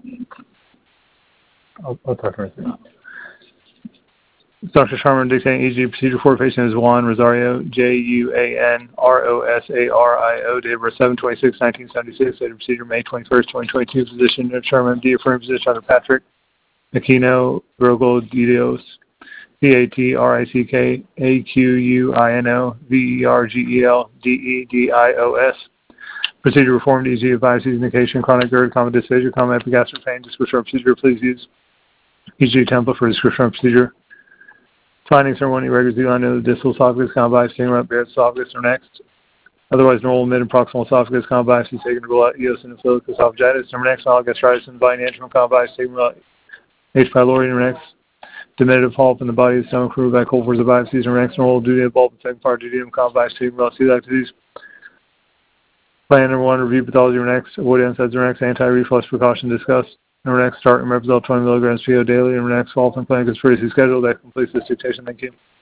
I'll talk right there. Dr. Sharman dictating EG procedure for patient is Juan Rosario, Juanrosario, date of birth 7/26/1976, date of procedure May 21st, 2022, physician Sharman, D affirmed physician Dr. Patrick Aquino Vergoldios, PATRICAAQUINO Procedure performed EG of biopsies indication, chronic GERD, common dysphagia, common epigastric pain, description of procedure, please use EG template for description of procedure. Findings from one irregular Z-line of the distal esophagus, common biopsy, taken around Barrett's esophagus or next. Otherwise, normal mid and proximal esophagus, common biopsy, taken to rule out eosinophilic esophagitis. Number next, gastritis and bienantium, common biopsy, taken to rule out H. pylori. Number next, diminutive polyp in the body of the stomach, removed by cold for the biopsies. Number next, normal duodenum bulb, second part duodenum, common biopsy, taken to rule out celiac disease. Plan number 1, review pathology. Number next, avoid NSAIDs. Number next, anti-reflux precaution discussed. Number next, start Omeprazole 20 milligrams PO daily. Number next, follow-up and clinic is previously scheduled. That completes this dictation. Thank you.